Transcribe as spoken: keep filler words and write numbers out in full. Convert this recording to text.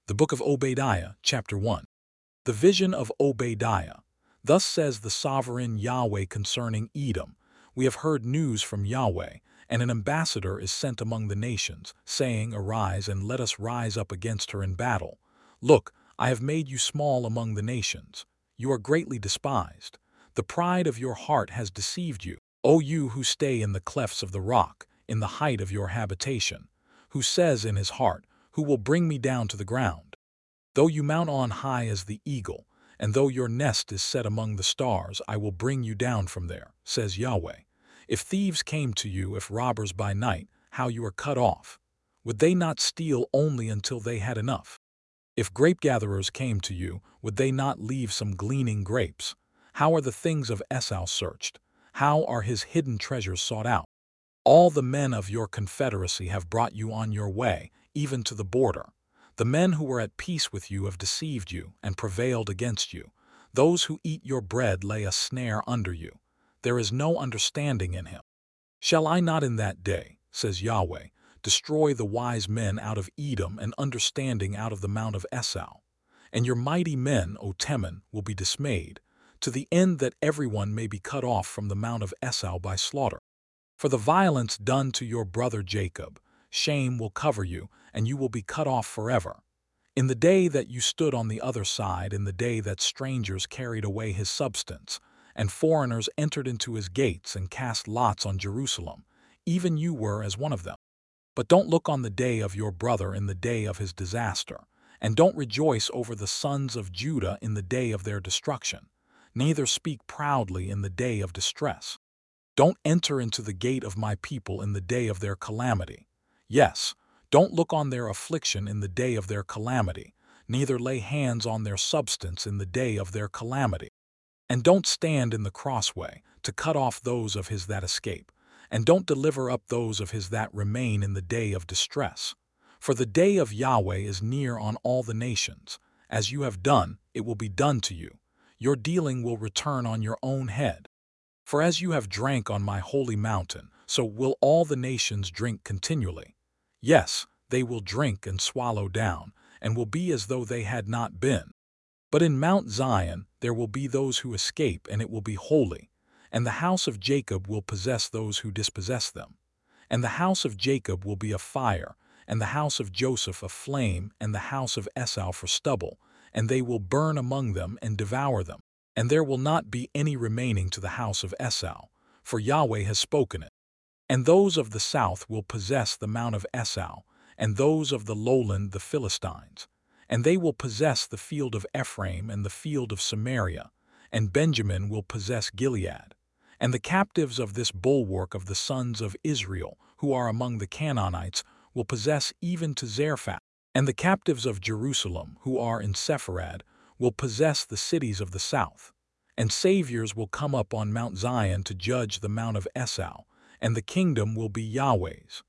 The book of Obadiah, chapter one. The vision of Obadiah. Thus says the sovereign Yahweh concerning Edom. We have heard news from Yahweh, and an ambassador is sent among the nations, saying, Arise and let us rise up against her in battle. Look, I have made you small among the nations. You are greatly despised. The pride of your heart has deceived you, O you who stay in the clefts of the rock, in the height of your habitation, who says in his heart, Who will bring me down to the ground? Though you mount on high as the eagle, and though your nest is set among the stars, I will bring you down from there, says Yahweh. If thieves came to you, if robbers by night, how you are cut off. Would they not steal only until they had enough? If grape-gatherers came to you, would they not leave some gleaning grapes? How are the things of Esau searched? How are his hidden treasures sought out? All the men of your confederacy have brought you on your way, even to the border. The men who were at peace with you have deceived you and prevailed against you. Those who eat your bread lay a snare under you. There is no understanding in him. Shall I not in that day, says Yahweh, destroy the wise men out of Edom and understanding out of the mount of Esau? And your mighty men, O Teman, will be dismayed, to the end that everyone may be cut off from the mount of Esau by slaughter. For the violence done to your brother Jacob, shame will cover you, and you will be cut off forever. In the day that you stood on the other side, in the day that strangers carried away his substance, and foreigners entered into his gates and cast lots on Jerusalem, even you were as one of them. But don't look on the day of your brother in the day of his disaster, and don't rejoice over the sons of Judah in the day of their destruction, neither speak proudly in the day of distress. Don't enter into the gate of my people in the day of their calamity. Yes, don't look on their affliction in the day of their calamity, neither lay hands on their substance in the day of their calamity. And don't stand in the crossway to cut off those of his that escape, and don't deliver up those of his that remain in the day of distress. For the day of Yahweh is near on all the nations. As you have done, it will be done to you. Your dealing will return on your own head. For as you have drank on my holy mountain, so will all the nations drink continually. Yes, they will drink and swallow down, and will be as though they had not been. But in Mount Zion there will be those who escape, and it will be holy. And the house of Jacob will possess those who dispossess them. And the house of Jacob will be a fire, and the house of Joseph a flame, and the house of Esau for stubble, and they will burn among them and devour them. And there will not be any remaining to the house of Esau, for Yahweh has spoken it. And those of the south will possess the mount of Esau, and those of the lowland the Philistines. And they will possess the field of Ephraim and the field of Samaria, and Benjamin will possess Gilead. And the captives of this bulwark of the sons of Israel, who are among the Canaanites, will possess even to Zarephath. And the captives of Jerusalem, who are in Sepharad, will possess the cities of the south. And saviors will come up on Mount Zion to judge the mount of Esau, and the kingdom will be Yahweh's.